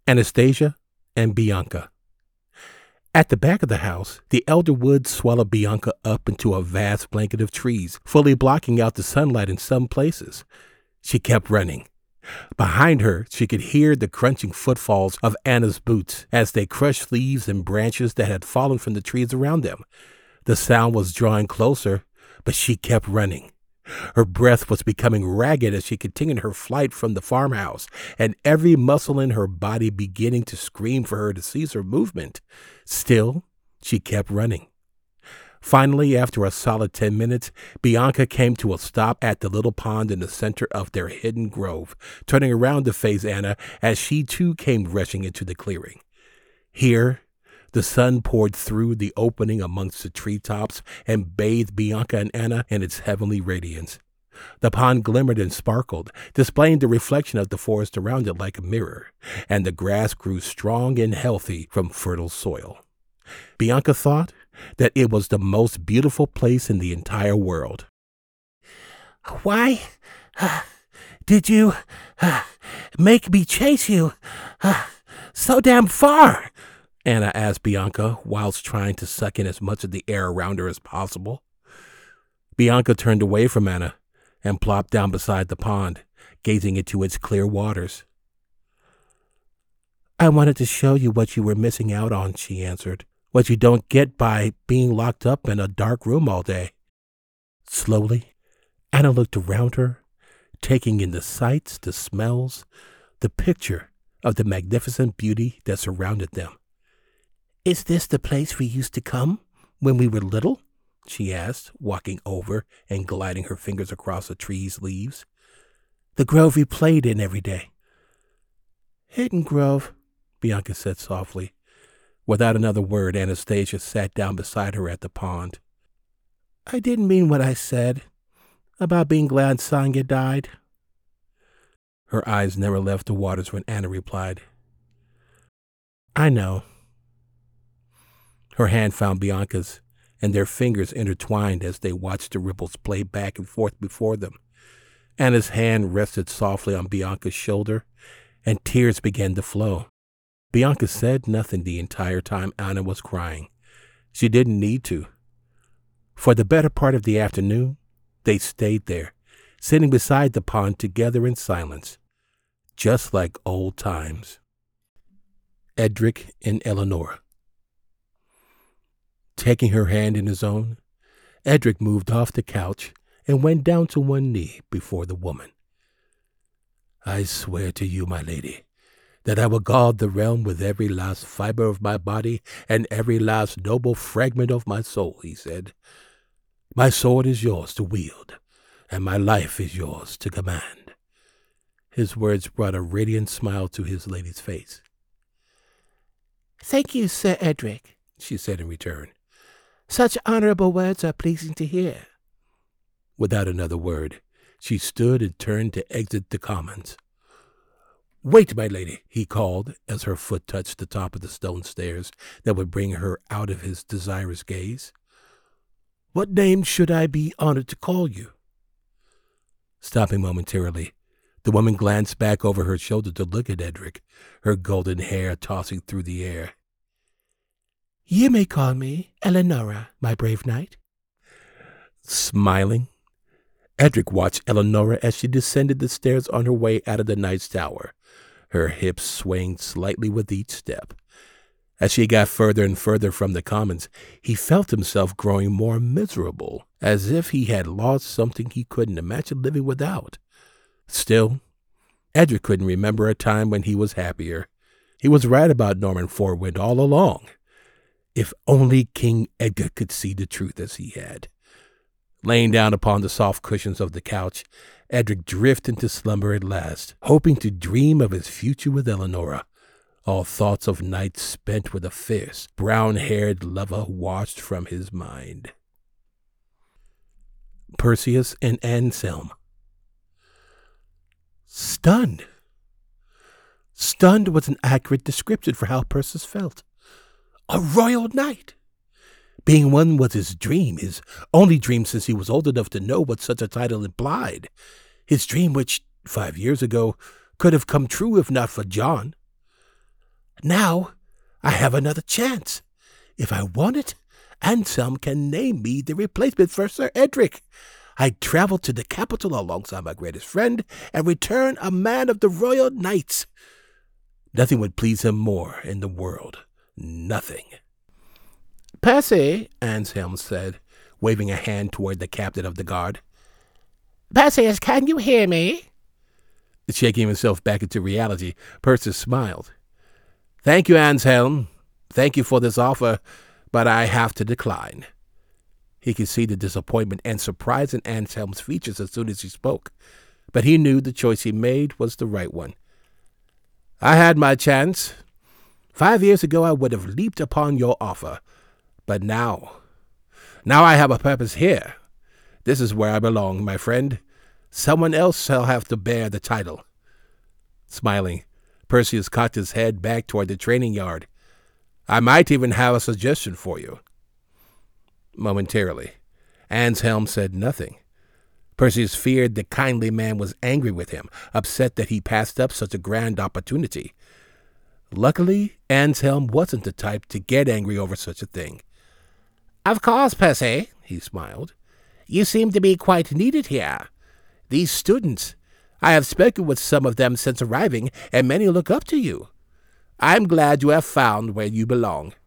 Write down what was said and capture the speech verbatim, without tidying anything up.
Anastasia and Bianca. At the back of the house, the elder wood swallowed Bianca up into a vast blanket of trees, fully blocking out the sunlight in some places. She kept running. Behind her, she could hear the crunching footfalls of Anna's boots as they crushed leaves and branches that had fallen from the trees around them. The sound was drawing closer, but she kept running. Her breath was becoming ragged as she continued her flight from the farmhouse, and every muscle in her body beginning to scream for her to cease her movement. Still, she kept running. Finally, after a solid ten minutes, Bianca came to a stop at the little pond in the center of their hidden grove, turning around to face Anna as she too came rushing into the clearing. Here, the sun poured through the opening amongst the treetops and bathed Bianca and Anna in its heavenly radiance. The pond glimmered and sparkled, displaying the reflection of the forest around it like a mirror, and the grass grew strong and healthy from fertile soil. Bianca thought that it was the most beautiful place in the entire world. "Why uh, did you uh, make me chase you uh, so damn far?" Anna asked Bianca whilst trying to suck in as much of the air around her as possible. Bianca turned away from Anna and plopped down beside the pond, gazing into its clear waters. "I wanted to show you what you were missing out on," she answered. "What you don't get by being locked up in a dark room all day." Slowly, Anna looked around her, taking in the sights, the smells, the picture of the magnificent beauty that surrounded them. "Is this the place we used to come when we were little?" she asked, walking over and gliding her fingers across the tree's leaves. "The grove we played in every day." "Hidden Grove," Bianca said softly. Without another word, Anastasia sat down beside her at the pond. "I didn't mean what I said about being glad Sonya died." Her eyes never left the waters when Anna replied, "I know." Her hand found Bianca's, and their fingers intertwined as they watched the ripples play back and forth before them. Anna's hand rested softly on Bianca's shoulder, and tears began to flow. Bianca said nothing the entire time Anna was crying. She didn't need to. For the better part of the afternoon, they stayed there, sitting beside the pond together in silence, just like old times. Edric and Eleonora. Taking her hand in his own, Edric moved off the couch and went down to one knee before the woman. "I swear to you, my lady, that I will guard the realm with every last fiber of my body and every last noble fragment of my soul," he said. "My sword is yours to wield, and my life is yours to command." His words brought a radiant smile to his lady's face. "Thank you, Sir Edric," she said in return. "Such honorable words are pleasing to hear." Without another word, she stood and turned to exit the commons. "Wait, my lady," he called as her foot touched the top of the stone stairs that would bring her out of his desirous gaze. "What name should I be honored to call you?" Stopping momentarily, the woman glanced back over her shoulder to look at Edric, her golden hair tossing through the air. "You may call me Eleonora, my brave knight." Smiling, Edric watched Eleonora as she descended the stairs on her way out of the knight's tower, her hips swaying slightly with each step. As she got further and further from the commons, he felt himself growing more miserable, as if he had lost something he couldn't imagine living without. Still, Edric couldn't remember a time when he was happier. He was right about Norman Fourwind all along. If only King Edgar could see the truth as he had. Laying down upon the soft cushions of the couch, Edric drifted into slumber at last, hoping to dream of his future with Eleonora. All thoughts of nights spent with a fierce, brown-haired lover washed from his mind. Perseus and Anselm. Stunned. Stunned was an accurate description for how Perseus felt. A royal knight! Being one was his dream, his only dream since he was old enough to know what such a title implied. His dream which, five years ago, could have come true if not for John. Now I have another chance. If I want it, Anselm can name me the replacement for Sir Edric. I travel to the capital alongside my greatest friend and return a man of the Royal Knights. Nothing would please him more in the world. Nothing. Percy, Anselm said, waving a hand toward the captain of the guard. Perseus, can you hear me? Shaking himself back into reality, Percy smiled. Thank you, Anselm. Thank you for this offer, but I have to decline. He could see the disappointment and surprise in Anselm's features as soon as he spoke, but he knew the choice he made was the right one. I had my chance. Five years ago I would have leaped upon your offer, but now, now I have a purpose here. This is where I belong, my friend. Someone else shall have to bear the title. Smiling, Perseus cocked his head back toward the training yard. I might even have a suggestion for you. Momentarily, Anselm said nothing. Perseus feared the kindly man was angry with him, upset that he passed up such a grand opportunity. Luckily, Anselm wasn't the type to get angry over such a thing. Of course, Percy, he smiled. You seem to be quite needed here. These students, I have spoken with some of them since arriving, and many look up to you. I'm glad you have found where you belong.